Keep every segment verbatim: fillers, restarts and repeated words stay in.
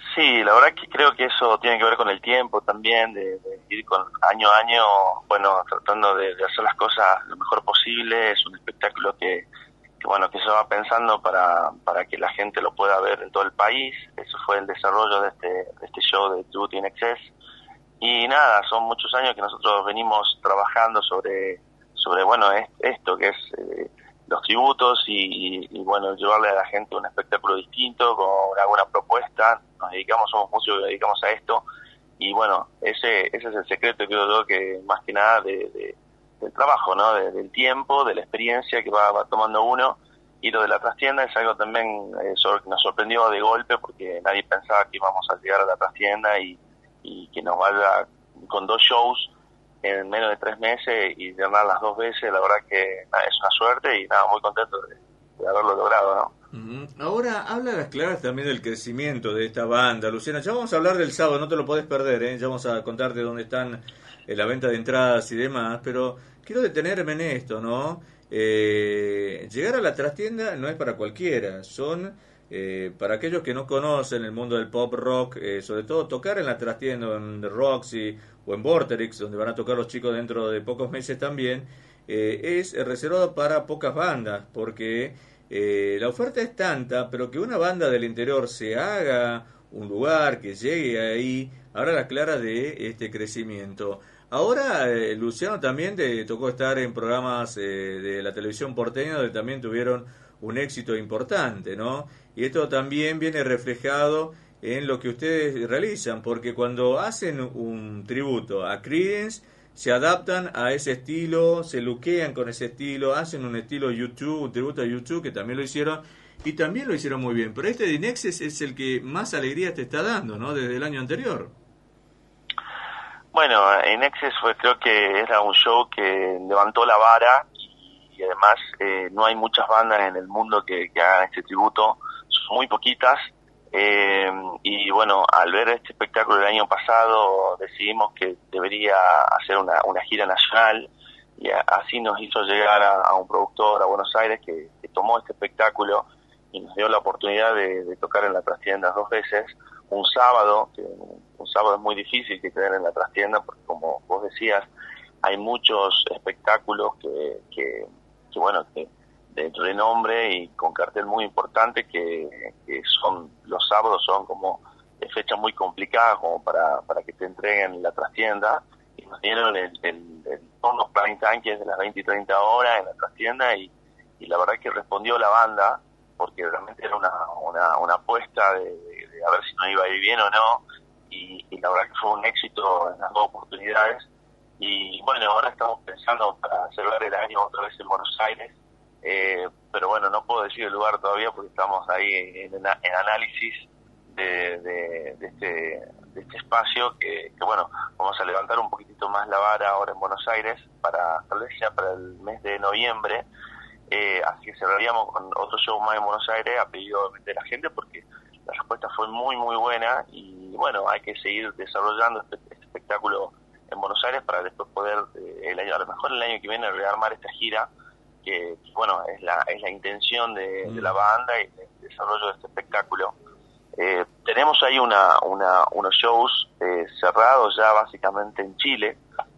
Sí, la verdad que creo que eso tiene que ver con el tiempo también, de, de ir con año a año, bueno, tratando de, de hacer las cosas lo mejor posible. Es un espectáculo que, que bueno, que se va pensando para, para que la gente lo pueda ver en todo el país. Eso fue el desarrollo de este, de este show de Tributo in Excess. Y nada, son muchos años que nosotros venimos trabajando sobre, sobre bueno, es, esto que es eh, los tributos y, y, y bueno, llevarle a la gente un espectáculo distinto, con alguna propuesta. Nos dedicamos, somos músicos que nos dedicamos a esto, y bueno, ese ese es el secreto, creo yo, que más que nada de, de del trabajo, ¿no? De, del tiempo, de la experiencia que va, va tomando uno. Y lo de la trastienda es algo también eh, sobre, que nos sorprendió de golpe, porque nadie pensaba que íbamos a llegar a la trastienda y, y que nos vaya con dos shows en menos de tres meses y llenar las dos veces. La verdad que nada, es una suerte y nada, muy contento de, de haberlo logrado, ¿no? Uh-huh. Ahora, habla a las claras también del crecimiento de esta banda, Luciano. Ya vamos a hablar del sábado, no te lo podés perder, ¿eh? Ya vamos a contarte dónde están eh, la venta de entradas y demás, pero quiero detenerme en esto, ¿no? Eh, llegar a la trastienda no es para cualquiera, son eh, para aquellos que no conocen el mundo del pop rock, eh, sobre todo tocar en la trastienda, en The Roxy o en Vorterix, donde van a tocar los chicos dentro de pocos meses también, eh, es reservado para pocas bandas, porque Eh, la oferta es tanta, pero que una banda del interior se haga un lugar, que llegue ahí, ahora la clara de este crecimiento. Ahora, eh, Luciano, también te tocó estar en programas eh, de la televisión porteña, donde también tuvieron un éxito importante, ¿no? Y esto también viene reflejado en lo que ustedes realizan, porque cuando hacen un tributo a Creedence, se adaptan a ese estilo, se luquean con ese estilo, hacen un estilo YouTube, un tributo a YouTube, que también lo hicieron, y también lo hicieron muy bien. Pero este de Inexes es el que más alegría te está dando, ¿no? Desde el año anterior. Bueno, Inexes fue, creo que era un show que levantó la vara, y además eh, no hay muchas bandas en el mundo que, que hagan este tributo, son muy poquitas. Eh, y bueno, al ver este espectáculo del año pasado decidimos que debería hacer una, una gira nacional, y a, así nos hizo llegar a, a un productor a Buenos Aires que, que tomó este espectáculo y nos dio la oportunidad de, de tocar en la trastienda dos veces, un sábado, que un sábado es muy difícil que queden en la trastienda porque, como vos decías, hay muchos espectáculos que, que, que bueno, que de renombre y con cartel muy importante, que, que son los sábados son como de fechas muy complicadas como para, para que te entreguen la trastienda, y nos dieron el, el, el turno prime time, que es de las veinte y treinta horas en la trastienda, y, y la verdad que respondió la banda, porque realmente era una, una, una apuesta de, de, de a ver si nos iba a ir bien o no, y, y la verdad que fue un éxito en las dos oportunidades. Y bueno, ahora estamos pensando para cerrar el año otra vez en Buenos Aires. Eh, pero bueno, no puedo decir el lugar todavía porque estamos ahí en, en análisis de, de, de, este, de este espacio que, que bueno, vamos a levantar un poquitito más la vara ahora en Buenos Aires para tal vez ya para el mes de noviembre. Eh, así que cerraríamos con otro show más en Buenos Aires a pedido de la gente, porque la respuesta fue muy muy buena, y bueno, hay que seguir desarrollando este, este espectáculo en Buenos Aires para después poder eh, el año, a lo mejor el año que viene, rearmar esta gira. Que bueno, es la es la intención de, de la banda y el desarrollo de este espectáculo. Eh, tenemos ahí una, una unos shows eh, cerrados ya básicamente en Chile,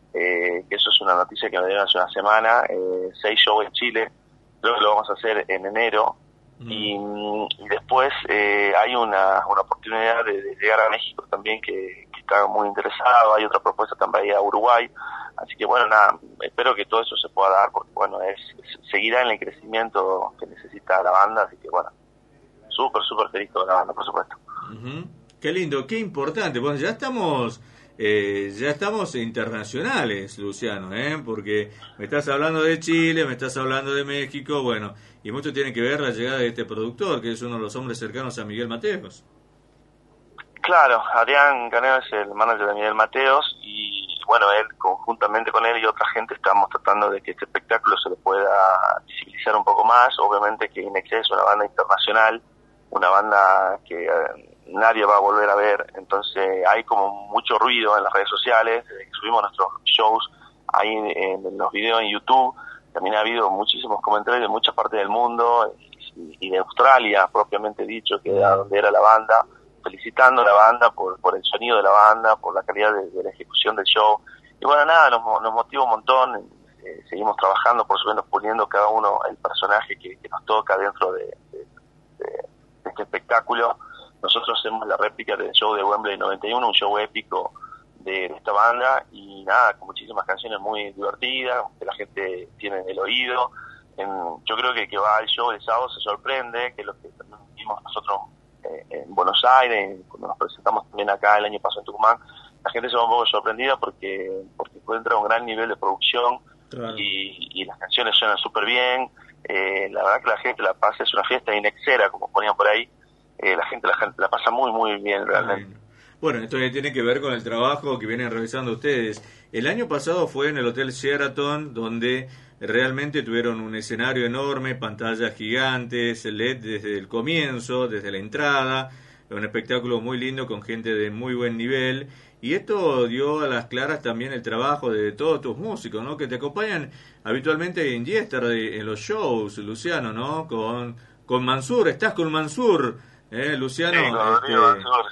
eh, que eso es una noticia que me dieron hace una semana, eh, seis shows en Chile, creo que lo vamos a hacer en enero, mm. y, y después eh, hay una, una oportunidad de, de llegar a México también, que, que está muy interesado, hay otra propuesta también a Uruguay. Así que bueno, nada, espero que todo eso se pueda dar, porque bueno, es, es seguirá en el crecimiento que necesita la banda, así que bueno, súper, súper feliz toda la banda, por supuesto. Uh-huh. Qué lindo, qué importante. Bueno, ya estamos, eh, ya estamos internacionales, Luciano, ¿eh? Porque me estás hablando de Chile, me estás hablando de México, bueno, y mucho tiene que ver la llegada de este productor, que es uno de los hombres cercanos a Miguel Mateos. Claro, Adrián Caneo es el manager de Miguel Mateos, y bueno, él conjuntamente con él y otra gente estamos tratando de que este espectáculo se le pueda visibilizar un poco más. Obviamente que Inexes es una banda internacional, una banda que eh, nadie va a volver a ver, entonces hay como mucho ruido en las redes sociales. Desde que subimos nuestros shows ahí en, en los videos en YouTube, también ha habido muchísimos comentarios de muchas partes del mundo y, y de Australia, propiamente dicho, que era donde era la banda, felicitando a la banda por, por el sonido de la banda, por la calidad de, de la ejecución del show. Y bueno, nada, nos, nos motiva un montón. Eh, seguimos trabajando, por supuesto, puliendo cada uno el personaje que, que nos toca dentro de, de, de, de este espectáculo. Nosotros hacemos la réplica del show de Wembley noventa y uno, un show épico de, de esta banda, y nada, con muchísimas canciones muy divertidas, que la gente tiene en el oído. En, yo creo que que va al show el sábado se sorprende, que lo que vimos nosotros eh, en Buenos Aires, cuando nos presentamos también acá el año pasado en Tucumán, la gente se va un poco sorprendida porque porque encuentra un gran nivel de producción. Claro. y, y las canciones suenan súper bien. Eh, la verdad que la gente la pasa, es una fiesta inexera, como ponían por ahí. Eh, la gente la, la pasa muy muy bien realmente. Bueno, esto tiene que ver con el trabajo que vienen realizando ustedes. El año pasado fue en el Hotel Sheraton, donde realmente tuvieron un escenario enorme, pantallas gigantes, L E D desde el comienzo, desde la entrada, un espectáculo muy lindo con gente de muy buen nivel. Y esto dio a las claras también el trabajo de todos tus músicos, ¿no? Que te acompañan habitualmente en Yesterday, en los shows, Luciano, ¿no? Con, con Mansur, estás con Mansur, ¿eh, Luciano? Sí, con Rodrigo este... Mansur.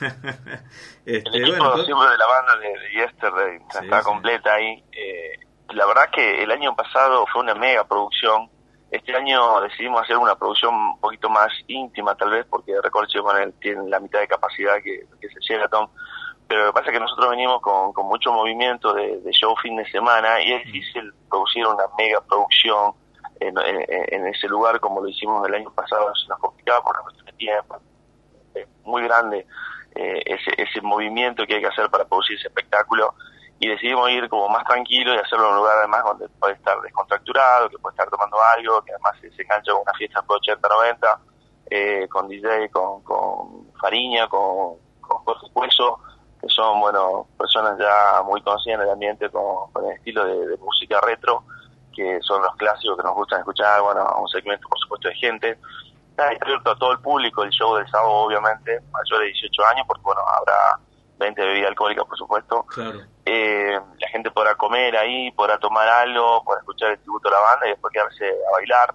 este, el equipo bueno, siempre de la banda de, de Yesterday sí, está sí. completa ahí. Eh, la verdad que el año pasado fue una mega producción. Este año decidimos hacer una producción un poquito más íntima, tal vez, porque Record Channel tiene la mitad de capacidad que, que es el Sheraton. Pero lo que pasa es que nosotros venimos con, con mucho movimiento de, de show fin de semana, y es difícil producir una mega producción en, en, en ese lugar como lo hicimos el año pasado. Se nos complicaba por la cuestión de tiempo. Es muy grande eh, ese, ese movimiento que hay que hacer para producir ese espectáculo, y decidimos ir como más tranquilo y hacerlo en un lugar además donde puede estar descontracturado, que puede estar tomando algo, que además se, se engancha con una fiesta de ochenta noventa, eh, con D J, con, con Fariña, con, con Jorge Cueso, que son, bueno, personas ya muy conocidas en el ambiente con, con el estilo de, de música retro, que son los clásicos que nos gustan escuchar. Bueno, un segmento, por supuesto, de gente. Está abierto a todo el público el show del sábado, obviamente, mayor de dieciocho años, porque, bueno, habrá veinte bebidas alcohólicas, por supuesto. Claro. Eh, la gente podrá comer ahí, podrá tomar algo, podrá escuchar el tributo a la banda y después quedarse a bailar.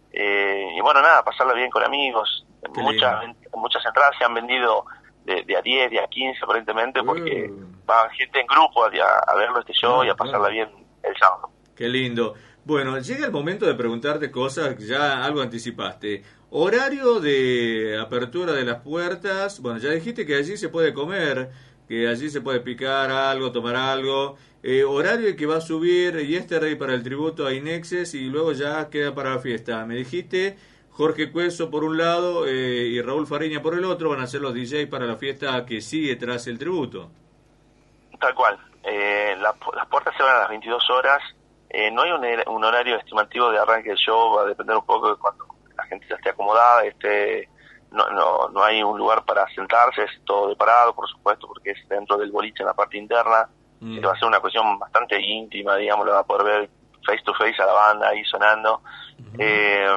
Eh, y bueno, nada, pasarla bien con amigos. Muchas, muchas entradas se han vendido de, de a diez, de a quince aparentemente, porque uh. va gente en grupo a, a verlo este show, ah, y a pasarla claro. bien el sábado. Qué lindo. Bueno, llega el momento de preguntarte cosas que ya algo anticipaste. Horario de apertura de las puertas. Bueno, ya dijiste que allí se puede comer, que allí se puede picar algo, tomar algo. Eh, horario que va a subir Yesterday para el tributo a Inexes y luego ya queda para la fiesta. Me dijiste Jorge Cueso por un lado eh, y Raúl Fariña por el otro van a ser los D J para la fiesta que sigue tras el tributo. Tal cual. Eh, la, las puertas se van a las veintidós horas. Eh, no hay un, un horario estimativo de arranque del show, va a depender un poco de cuando la gente ya esté acomodada, esté, no, no, no hay un lugar para sentarse, es todo de parado, por supuesto, porque es dentro del boliche en la parte interna. Mm. Va a ser una cuestión bastante íntima, digamos, lo va a poder ver face to face a la banda ahí sonando. Mm. Eh,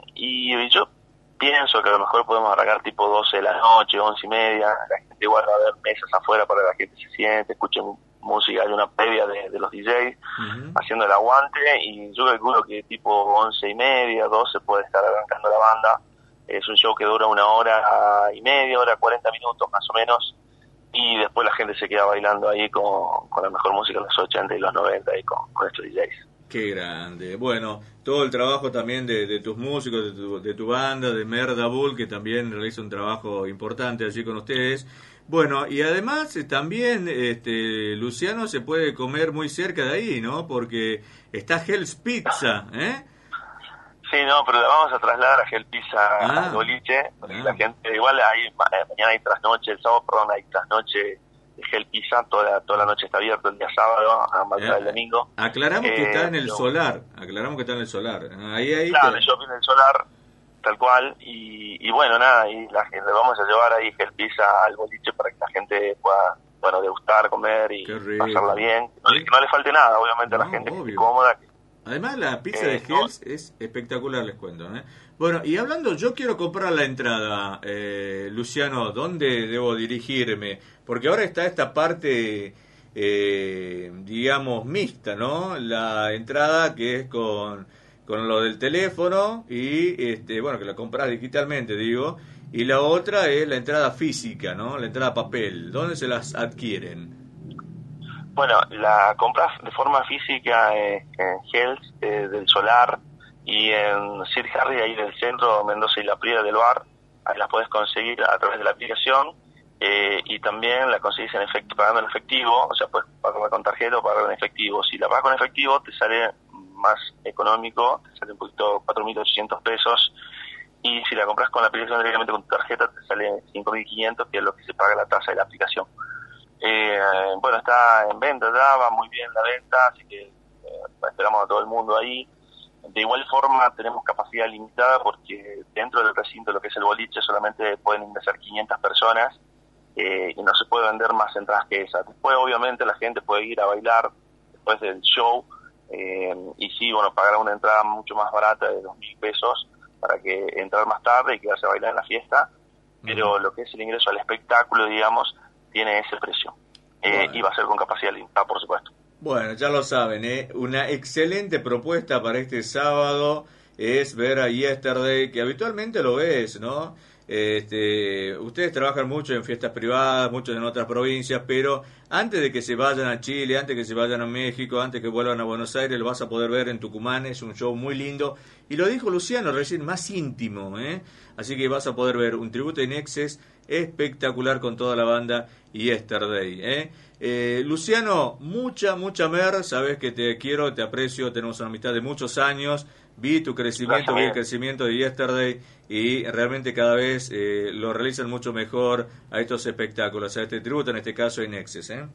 y yo pienso que a lo mejor podemos arrancar tipo doce de la noche, once y media, la gente igual va a haber mesas afuera para que la gente se siente, escuche música, hay una previa de, de los D Js uh-huh. haciendo el aguante, y yo calculo que tipo once y media, doce puede estar arrancando la banda. Es un show que dura una hora y media, hora cuarenta minutos más o menos, y después la gente se queda bailando ahí con, con la mejor música de los ochenta y los noventa y con, con estos D Js. Qué grande. Bueno, todo el trabajo también de, de tus músicos, de tu, de tu banda, de Merda Bull, que también realiza un trabajo importante allí con ustedes. Bueno, y además también, este, Luciano, se puede comer muy cerca de ahí, ¿no? Porque está Hell's Pizza, ¿eh? Sí, no, pero la vamos a trasladar a Hell's Pizza ah, al boliche. Ah. La gente, igual hay, mañana hay trasnoche, el sábado, perdón, hay trasnoche de Hell's Pizza, toda la, toda la noche está abierto el día sábado, a más eh, el domingo. Aclaramos eh, que está en el yo, solar, aclaramos que está en el solar. Ahí, ahí. Claro, el shopping del solar. Tal cual, y, y bueno, nada, y la gente, vamos a llevar ahí Hell's Pizza al boliche para que la gente pueda, bueno, degustar, comer y pasarla bien. No, que no le falte nada, obviamente, no, a la gente que esté cómoda. Que, Además, la pizza eh, de Hell's no. es espectacular, les cuento, ¿eh? Bueno, y hablando, yo quiero comprar la entrada, eh, Luciano, ¿dónde debo dirigirme? Porque ahora está esta parte, eh, digamos, mixta, ¿no? La entrada que es con... con lo del teléfono y, este bueno, que la compras digitalmente, digo, y la otra es la entrada física, ¿no? La entrada a papel. ¿Dónde se las adquieren? Bueno, la compras de forma física eh, en Hells eh, del Solar y en Sir Harry, ahí del centro, Mendoza y La Priera del Bar. Ahí las puedes conseguir a través de la aplicación. Eh, y también la conseguís en efecto, pagando en efectivo, o sea, puedes pagar con tarjeta o pagar en efectivo. Si la pagas con efectivo te sale más económico, te sale un poquito cuatro mil ochocientos pesos, y si la compras con la aplicación directamente con tu tarjeta te sale cinco mil quinientos, que es lo que se paga la tasa de la aplicación. Eh, bueno, está en venta ya, va muy bien la venta, así que eh, esperamos a todo el mundo ahí. De igual forma tenemos capacidad limitada porque dentro del recinto, lo que es el boliche, solamente pueden ingresar quinientas personas. Eh, y no se puede vender más entradas que esas. Después obviamente la gente puede ir a bailar después del show, eh, y sí, bueno, pagar una entrada mucho más barata de dos mil pesos para que entrar más tarde y quedarse a bailar en la fiesta, pero uh-huh. lo que es el ingreso al espectáculo, digamos, tiene ese precio, eh, bueno. y va a ser con capacidad limitada, por supuesto. Bueno, ya lo saben, ¿eh? Una excelente propuesta para este sábado es ver a Yesterday, que habitualmente lo ves, ¿no? Este, ustedes trabajan mucho en fiestas privadas, muchos en otras provincias, pero antes de que se vayan a Chile, antes de que se vayan a México, antes de que vuelvan a Buenos Aires, lo vas a poder ver en Tucumán. Es un show muy lindo, y lo dijo Luciano recién, más íntimo, ¿eh? Así que vas a poder ver un tributo in excess espectacular con toda la banda Yesterday, ¿eh? Eh, Luciano, mucha, mucha mer, sabes que te quiero, te aprecio, tenemos una amistad de muchos años, vi tu crecimiento, vi el crecimiento de Yesterday, y realmente cada vez eh, lo realizan mucho mejor a estos espectáculos, a este tributo, en este caso in excess, ¿eh?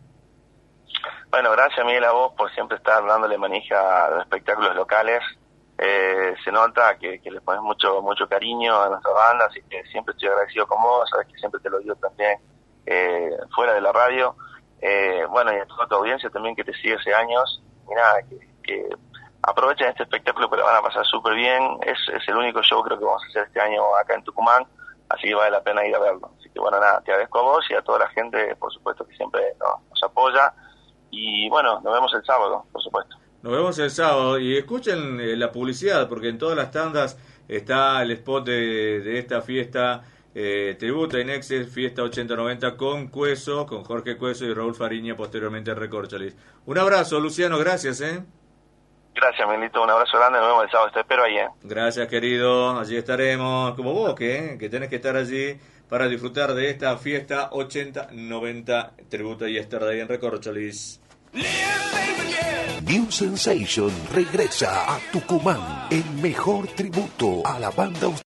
Bueno, gracias Miguel a vos por siempre estar dándole manija a los espectáculos locales. Eh, se nota que, que le pones mucho mucho cariño a nuestra banda, así que siempre estoy agradecido con vos, sabes que siempre te lo digo también eh, fuera de la radio. Eh, bueno, y a toda tu audiencia también que te sigue hace años, y nada, que, que aprovechen este espectáculo, pero van a pasar súper bien. Es, es el único show creo que vamos a hacer este año acá en Tucumán, así que vale la pena ir a verlo. Así que bueno, nada, te agradezco a vos y a toda la gente, por supuesto, que siempre nos, nos apoya, y bueno, nos vemos el sábado, por supuesto. Nos vemos el sábado, y escuchen eh, la publicidad, porque en todas las tandas está el spot de, de esta fiesta, eh, tributo in excess, fiesta ochenta noventa, con Cueso, con Jorge Cueso y Raúl Fariña, posteriormente en Recorcholis. Un abrazo, Luciano, gracias, ¿eh? Gracias, Milito, un abrazo grande, nos vemos el sábado, te espero ahí, ¿eh? Gracias, querido, allí estaremos, como vos, que, que tenés que estar allí para disfrutar de esta fiesta ochenta noventa, tributo y Yesterday en Recorcholis. New Sensation regresa a Tucumán, el mejor tributo a la banda